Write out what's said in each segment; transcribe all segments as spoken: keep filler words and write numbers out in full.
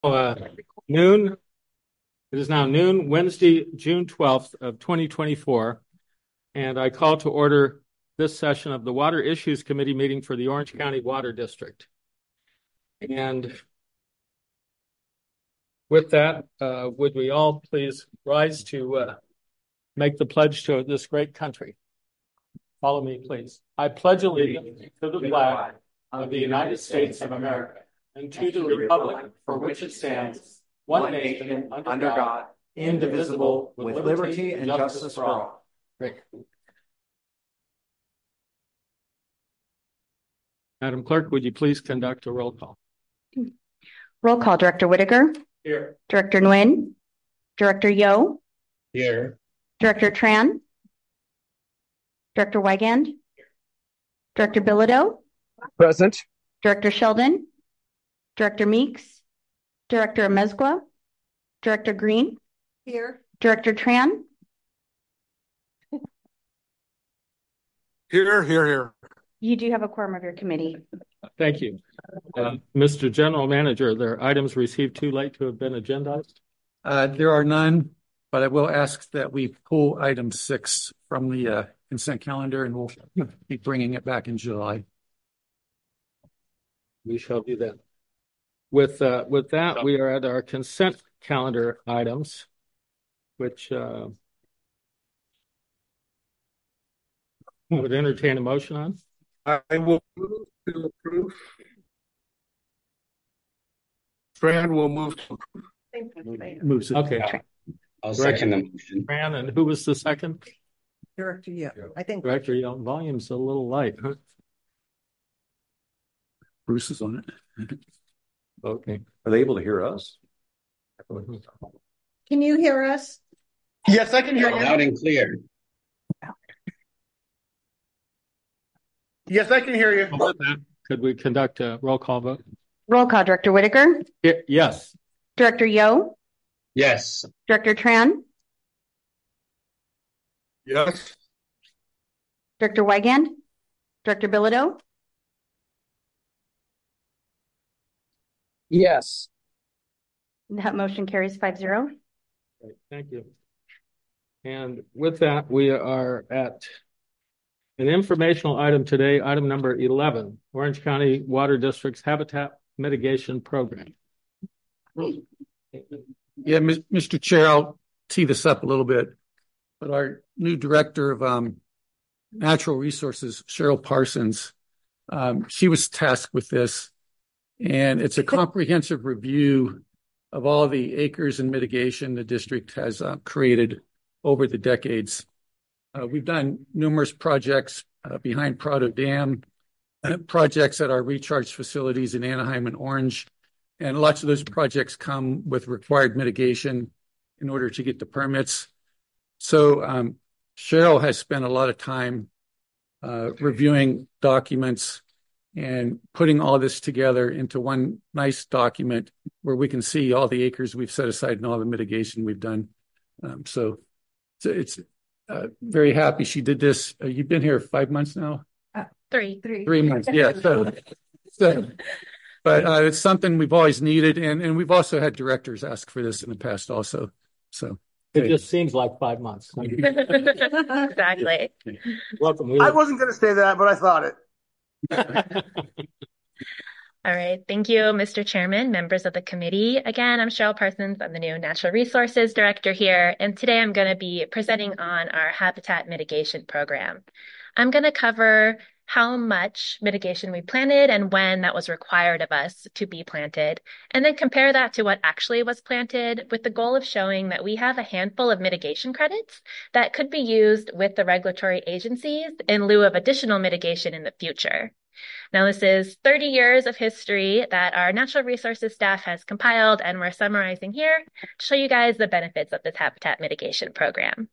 uh, noon. It is now noon, Wednesday, June twelfth of twenty twenty-four, and I call to order this session of the Water Issues Committee meeting for the Orange County Water District. And with that, uh, would we all please rise to uh, make the pledge to this great country? Follow me, please. I pledge allegiance to the flag of the United States of America and to the republic for which it stands, one nation, under God, indivisible, with liberty and justice for all. Great. Madam Clerk, would you please conduct a roll call? Roll call. Director Whitaker. Here. Director Nguyen. Director Yo. Here. Director Tran. Director Wigand. Director Bilodeau. Present. Director Sheldon. Director Meeks. Director Amezcua. Director Green. Here. Director Tran. Here, here, here. You do have a quorum of your committee. Thank you. Uh, Mister General Manager, there are items received too late to have been agendized? Uh, there are none, but I will ask that we pull item six from the uh, consent calendar, and we'll be bringing it back in July. We shall do that. With uh, with that, we are at our consent calendar items, which uh, I would entertain a motion on. I will move to approve. Fran will move to approve. Moves it. Okay. I'll second the motion. Fran, and who was the second? Director, yeah, I think. Director, your volume's a little light. Huh? Bruce is on it. Okay. Are they able to hear us? Can you hear us? Yes, I can hear you. Loud and clear. Yes, I can hear you. With that, could we conduct a roll call vote? Roll call. Director Whitaker. Y- yes. Director Yo. Yes. Director Tran. Yes. Director Wigand. Director Bilodeau. Yes. That motion carries five zero. Great, thank you. And with that, we are at an informational item today, item number eleven, Orange County Water District's Habitat Mitigation Program. Yeah, Mister Chair, I'll tee this up a little bit, but our new director of um, natural resources, Cheryl Parsons, um, she was tasked with this, and it's a comprehensive review of all the acres and mitigation the district has uh, created over the decades. Uh, we've done numerous projects uh, behind Prado Dam, uh, projects at our recharge facilities in Anaheim and Orange, and lots of those projects come with required mitigation in order to get the permits. So um, Cheryl has spent a lot of time uh, reviewing documents and putting all this together into one nice document where we can see all the acres we've set aside and all the mitigation we've done. Um, so, so it's uh, very happy she did this. Uh, you've been here five months now? Uh, three. Three. Three months, yeah. So, so but uh, it's something we've always needed, and, and we've also had directors ask for this in the past also. So it just seems like five months. Exactly. Welcome. I wasn't going to say that, but I thought it. All right. Thank you, Mister Chairman, members of the committee. Again, I'm Cheryl Parsons. I'm the new Natural Resources Director here, and today I'm going to be presenting on our habitat mitigation program. I'm going to cover how much mitigation we planted and when that was required of us to be planted, and then compare that to what actually was planted with the goal of showing that we have a handful of mitigation credits that could be used with the regulatory agencies in lieu of additional mitigation in the future. Now, this is thirty years of history that our natural resources staff has compiled, and we're summarizing here to show you guys the benefits of this habitat mitigation program.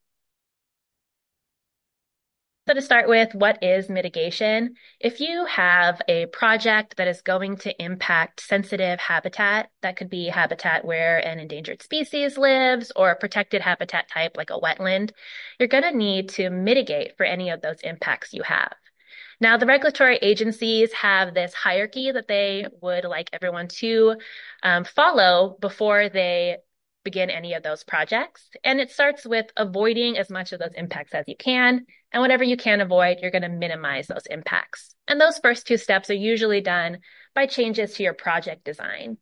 So to start with, what is mitigation? If you have a project that is going to impact sensitive habitat, that could be habitat where an endangered species lives or a protected habitat type like a wetland, you're going to need to mitigate for any of those impacts you have. Now, the regulatory agencies have this hierarchy that they would like everyone to um, follow before they begin any of those projects. And it starts with avoiding as much of those impacts as you can. And whatever you can avoid, you're going to minimize those impacts. And those first two steps are usually done by changes to your project design.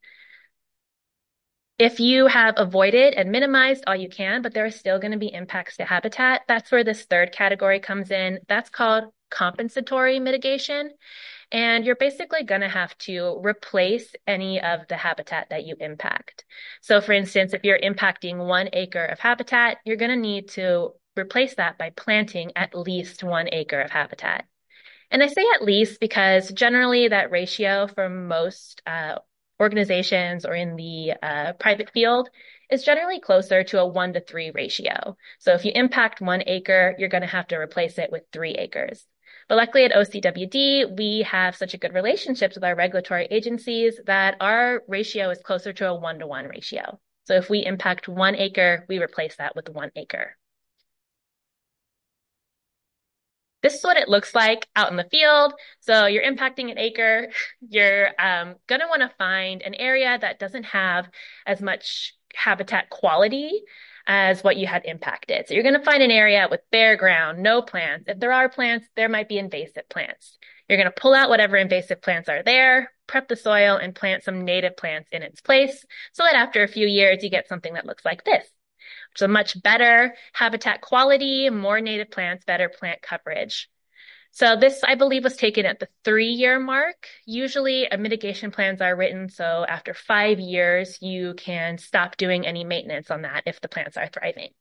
If you have avoided and minimized all you can, but there are still going to be impacts to habitat, that's where this third category comes in. That's called compensatory mitigation. And you're basically going to have to replace any of the habitat that you impact. So for instance, if you're impacting one acre of habitat, you're going to need to replace that by planting at least one acre of habitat. And I say at least because generally that ratio for most uh, organizations or in the uh, private field is generally closer to a one to three ratio. So if you impact one acre, you're going to have to replace it with three acres. But luckily at O C W D, we have such a good relationships with our regulatory agencies that our ratio is closer to a one to one ratio. So if we impact one acre, we replace that with one acre. This is what it looks like out in the field. So you're impacting an acre. You're um, going to want to find an area that doesn't have as much habitat quality as what you had impacted. So you're going to find an area with bare ground, no plants. If there are plants, there might be invasive plants. You're going to pull out whatever invasive plants are there, prep the soil, and plant some native plants in its place so that after a few years, you get something that looks like this. So much better habitat quality, more native plants, better plant coverage. So this, I believe, was taken at the three-year mark. Usually a mitigation plans are written, so after five years, you can stop doing any maintenance on that if the plants are thriving.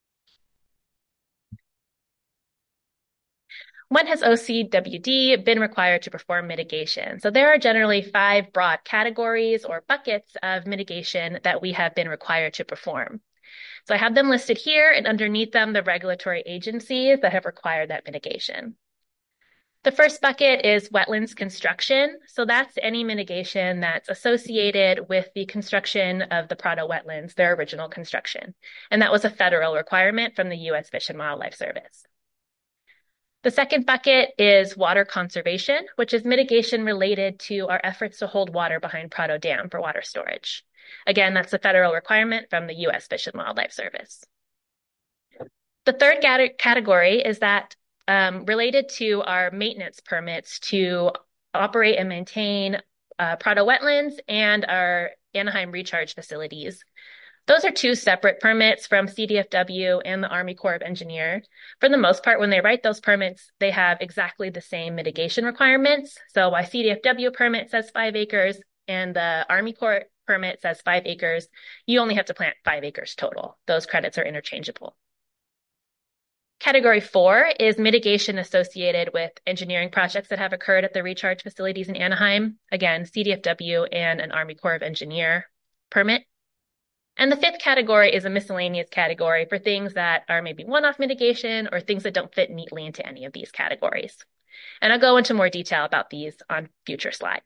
When has O C W D been required to perform mitigation? So there are generally five broad categories or buckets of mitigation that we have been required to perform. So I have them listed here, and underneath them, the regulatory agencies that have required that mitigation. The first bucket is wetlands construction. So that's any mitigation that's associated with the construction of the Prado wetlands, their original construction. And that was a federal requirement from the U S Fish and Wildlife Service. The second bucket is water conservation, which is mitigation related to our efforts to hold water behind Prado Dam for water storage. Again, that's a federal requirement from the U S Fish and Wildlife Service. The third category is that um, related to our maintenance permits to operate and maintain uh, Prado wetlands and our Anaheim recharge facilities. Those are two separate permits from C D F W and the Army Corps of Engineers. For the most part, when they write those permits, they have exactly the same mitigation requirements. So while C D F W permit says five acres and the Army Corps permit says five acres, you only have to plant five acres total. Those credits are interchangeable. Category four is mitigation associated with engineering projects that have occurred at the recharge facilities in Anaheim. Again, C D F W and an Army Corps of Engineers permit. And the fifth category is a miscellaneous category for things that are maybe one-off mitigation or things that don't fit neatly into any of these categories. And I'll go into more detail about these on future slides.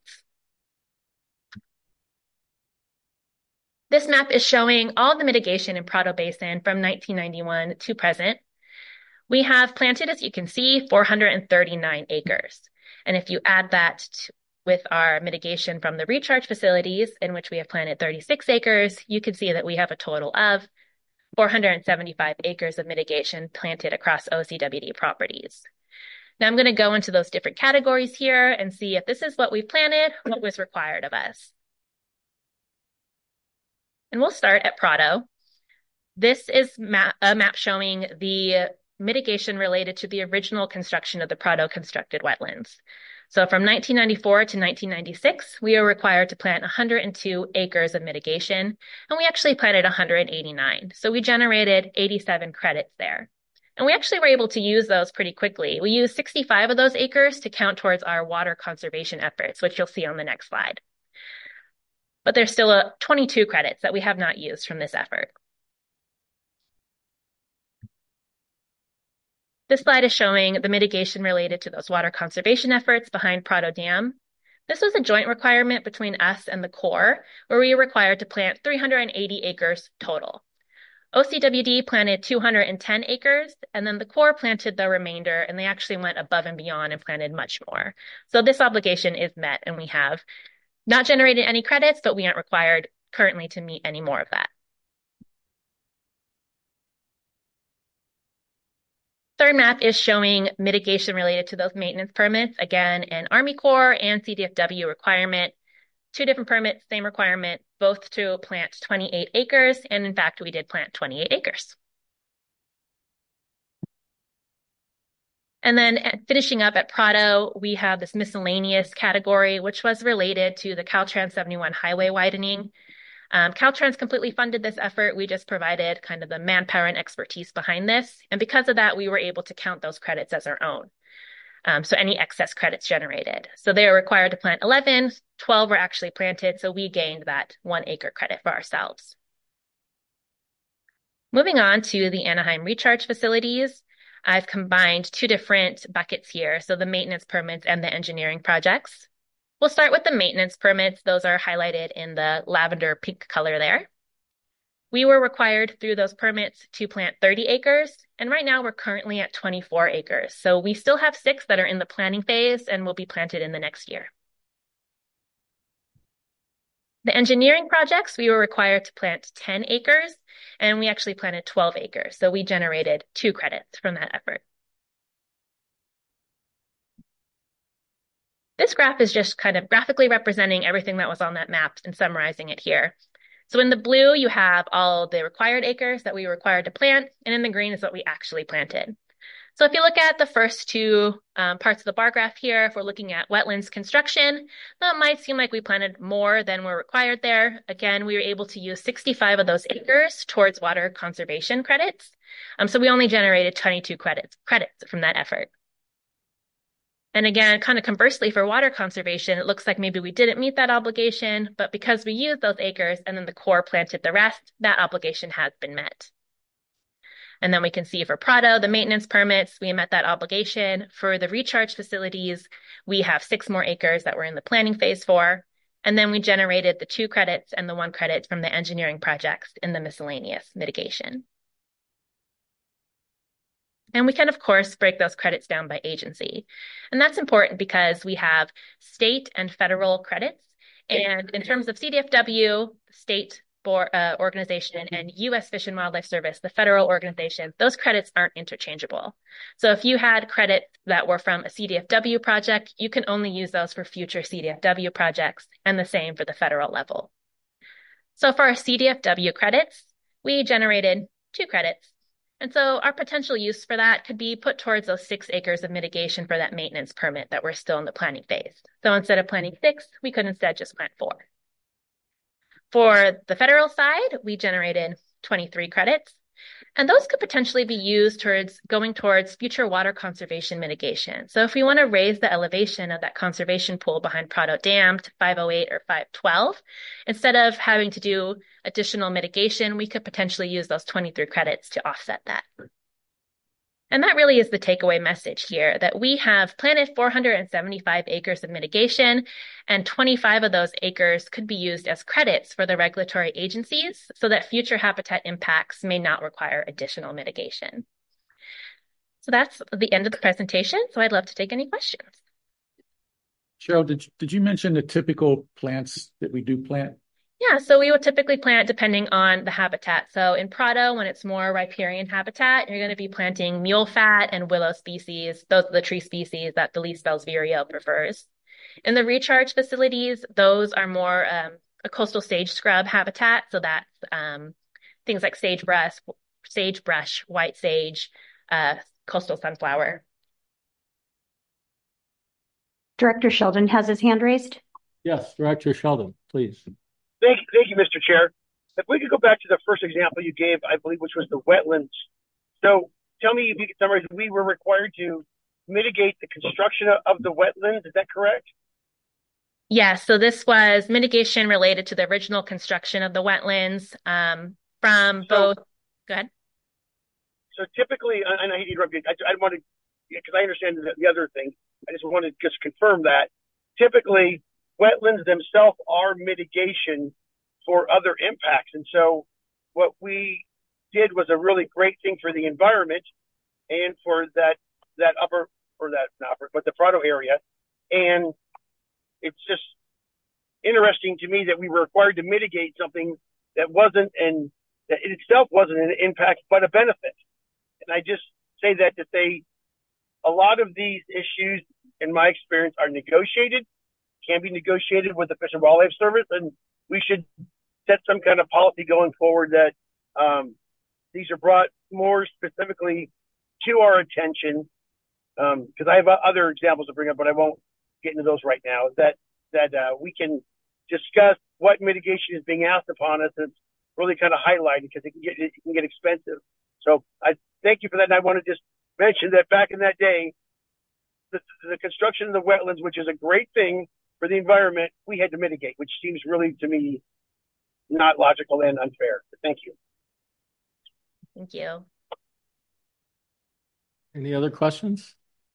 This map is showing all the mitigation in Prado Basin from nineteen ninety-one to present. We have planted, as you can see, four hundred thirty-nine acres. And if you add that to, with our mitigation from the recharge facilities, in which we have planted thirty-six acres, you can see that we have a total of four hundred seventy-five acres of mitigation planted across O C W D properties. Now I'm going to go into those different categories here and see if this is what we planted, what was required of us. And we'll start at Prado. This is map, a map showing the mitigation related to the original construction of the Prado constructed wetlands. So from nineteen ninety-four to nineteen ninety-six, we are required to plant one hundred two acres of mitigation, and we actually planted one hundred eighty-nine. So we generated eighty-seven credits there. And we actually were able to use those pretty quickly. We used sixty-five of those acres to count towards our water conservation efforts, which you'll see on the next slide. But there's still a twenty-two credits that we have not used from this effort. This slide is showing the mitigation related to those water conservation efforts behind Prado Dam. This was a joint requirement between us and the Corps, where we were required to plant three hundred eighty acres total. O C W D planted two hundred ten acres, and then the Corps planted the remainder, and they actually went above and beyond and planted much more. So this obligation is met, and we have not generated any credits, but we aren't required currently to meet any more of that. Third map is showing mitigation related to those maintenance permits. Again, an Army Corps and C D F W requirement. Two different permits, same requirement, both to plant twenty-eight acres. And in fact, we did plant twenty-eight acres. And then finishing up at Prado, we have this miscellaneous category, which was related to the Caltrans seventy-one highway widening. Um, Caltrans completely funded this effort. We just provided kind of the manpower and expertise behind this. And because of that, we were able to count those credits as our own. Um, so any excess credits generated. So they are required to plant eleven, twelve were actually planted. So we gained that one acre credit for ourselves. Moving on to the Anaheim recharge facilities, I've combined two different buckets here. So the maintenance permits and the engineering projects. We'll start with the maintenance permits. Those are highlighted in the lavender pink color there. We were required through those permits to plant thirty acres, and right now we're currently at twenty-four acres. So we still have six that are in the planning phase and will be planted in the next year. The engineering projects, we were required to plant ten acres, and we actually planted twelve acres. So we generated two credits from that effort. This graph is just kind of graphically representing everything that was on that map and summarizing it here. So in the blue, you have all the required acres that we were required to plant, and in the green is what we actually planted. So if you look at the first two um, parts of the bar graph here, if we're looking at wetlands construction, that might seem like we planted more than were required there. Again, we were able to use sixty-five of those acres towards water conservation credits. Um, so we only generated twenty-two credits, credits from that effort. And again, kind of conversely for water conservation, it looks like maybe we didn't meet that obligation, but because we used those acres and then the Corps planted the rest, that obligation has been met. And then we can see for Prado, the maintenance permits, we met that obligation. For the recharge facilities, we have six more acres that we're in the planning phase for. And then we generated the two credits and the one credit from the engineering projects in the miscellaneous mitigation. And we can, of course, break those credits down by agency. And that's important because we have state and federal credits. And in terms of C D F W, state board, uh, organization, and U S Fish and Wildlife Service, the federal organization, those credits aren't interchangeable. So if you had credits that were from a C D F W project, you can only use those for future C D F W projects, and the same for the federal level. So for our C D F W credits, we generated two credits. And so our potential use for that could be put towards those six acres of mitigation for that maintenance permit that we're still in the planning phase. So instead of planting six, we could instead just plant four. For the federal side, we generated twenty-three credits, and those could potentially be used towards going towards future water conservation mitigation. So if we want to raise the elevation of that conservation pool behind Prado Dam to five oh eight or five twelve, instead of having to do additional mitigation, we could potentially use those twenty-three credits to offset that. And that really is the takeaway message here, that we have planted four hundred seventy-five acres of mitigation, and twenty-five of those acres could be used as credits for the regulatory agencies so that future habitat impacts may not require additional mitigation. So that's the end of the presentation. So I'd love to take any questions. Cheryl, did, did you mention the typical plants that we do plant? Yeah, so we would typically plant depending on the habitat. So in Prado, when it's more riparian habitat, you're going to be planting mule fat and willow species. Those are the tree species that the Leisbell's vireo prefers. In the recharge facilities, those are more um, a coastal sage scrub habitat. So that's um, things like sagebrush, sagebrush, white sage, uh, coastal sunflower. Director Sheldon has his hand raised. Yes, Director Sheldon, please. Thank you, thank you, Mister Chair. If we could go back to the first example you gave, I believe, which was the wetlands. So tell me if you could summarize, we were required to mitigate the construction of the wetlands. Is that correct? Yeah, so this was mitigation related to the original construction of the wetlands um, from so, both. Go ahead. So typically, and I hate to interrupt you, I, I want to, because I understand the, the other thing, I just wanted to just confirm that. Typically, wetlands themselves are mitigation for other impacts. And so what we did was a really great thing for the environment and for that that upper or that not upper, but the Prado area. And it's just interesting to me that we were required to mitigate something that wasn't and that in itself wasn't an impact but a benefit. And I just say that to say a lot of these issues, in my experience, are negotiated, can be negotiated with the Fish and Wildlife Service, and we should set some kind of policy going forward that um, these are brought more specifically to our attention. Because um, I have other examples to bring up, but I won't get into those right now. That that uh, we can discuss what mitigation is being asked upon us, and it's really kind of highlighted because it can get it can get expensive. So I thank you for that, and I want to just mention that back in that day, the, the construction of the wetlands, which is a great thing for the environment, we had to mitigate, which seems really to me not logical and unfair. But thank you. Thank you. Any other questions?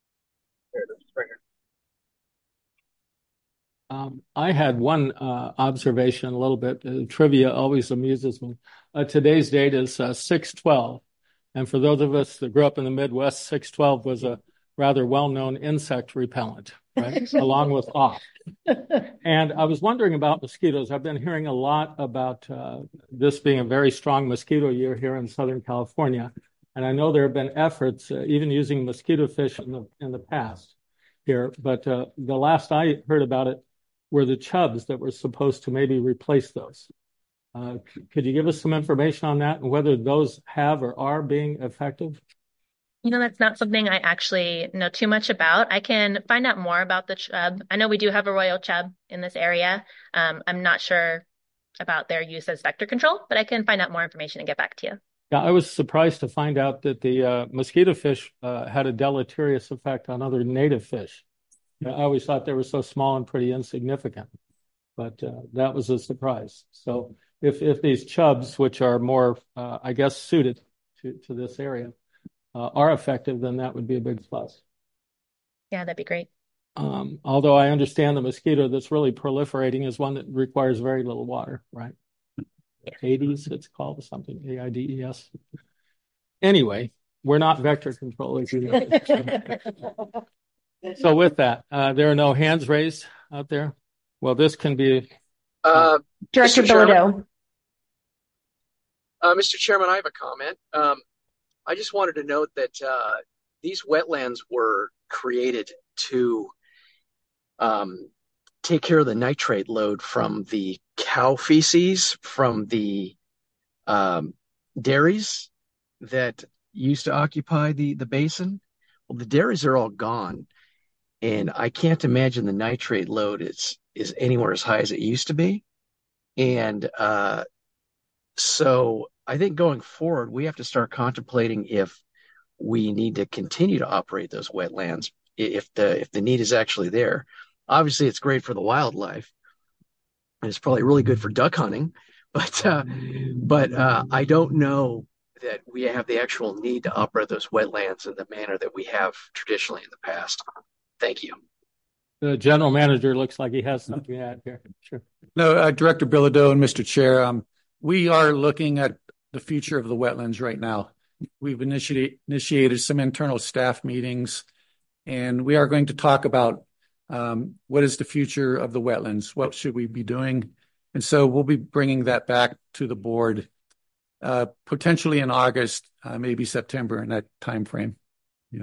Um, I had one uh, observation, a little bit. Uh, trivia always amuses me. Uh, today's date is uh, six twelve. And for those of us that grew up in the Midwest, six twelve was a rather well-known insect repellent, right? Along with off. And I was wondering about mosquitoes. I've been hearing a lot about uh, this being a very strong mosquito year here in Southern California. And I know there have been efforts, uh, even using mosquito fish in the in the past here. But uh, the last I heard about it were the chubs that were supposed to maybe replace those. Uh, c- could you give us some information on that and whether those have or are being effective? You know, that's not something I actually know too much about. I can find out more about the chub. I know we do have a royal chub in this area. Um, I'm not sure about their use as vector control, but I can find out more information and get back to you. Yeah, I was surprised to find out that the uh, mosquito fish uh, had a deleterious effect on other native fish. I always thought they were so small and pretty insignificant, but uh, that was a surprise. So if if these chubs, which are more, uh, I guess, suited to, to this area, uh, are effective, then that would be a big plus. Yeah, that'd be great. Um, although I understand the mosquito that's really proliferating is one that requires very little water, right? Aedes, it's called something, A I D E S. Anyway, we're not vector control, as you know. So with that, uh, there are no hands raised out there. Well, this can be. Uh, Director Mister Chairman, Bilodeau. uh, Mister Chairman, I have a comment. Um, I just wanted to note that uh, these wetlands were created to um, take care of the nitrate load from the cow feces from the um, dairies that used to occupy the, the basin. Well, the dairies are all gone, and I can't imagine the nitrate load is is anywhere as high as it used to be. And uh, so I think going forward, we have to start contemplating if we need to continue to operate those wetlands, if the if the need is actually there. Obviously, it's great for the wildlife, and it's probably really good for duck hunting, but uh, but uh, I don't know that we have the actual need to operate those wetlands in the manner that we have traditionally in the past. Thank you. The general manager looks like he has something to add here. Sure. No, uh, Director Bilodeau and Mister Chair, um, we are looking at the future of the wetlands right now. We've initiated initiated some internal staff meetings, and we are going to talk about um, what is the future of the wetlands, what should we be doing, and so we'll be bringing that back to the board uh, potentially in August, uh, maybe September, in that time frame. Yeah.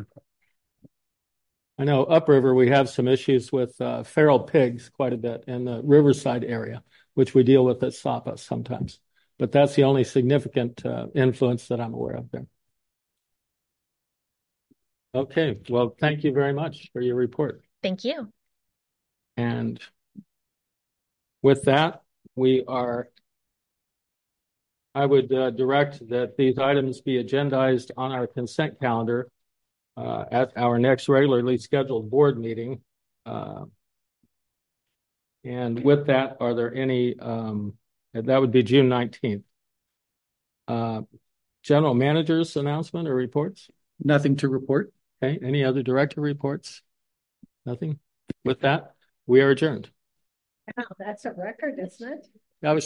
I know upriver we have some issues with uh, feral pigs quite a bit in the Riverside area, which we deal with at S A P A sometimes. But that's the only significant uh, influence that I'm aware of there. Okay, well, thank you very much for your report. Thank you. And with that, we are, I would uh, direct that these items be agendized on our consent calendar Uh, at our next regularly scheduled board meeting. Uh, and with that, are there any, um, that would be June nineteenth. Uh, general manager's announcement or reports? Nothing to report. Okay, any other director reports? Nothing? With that, we are adjourned. Wow, that's a record, isn't it?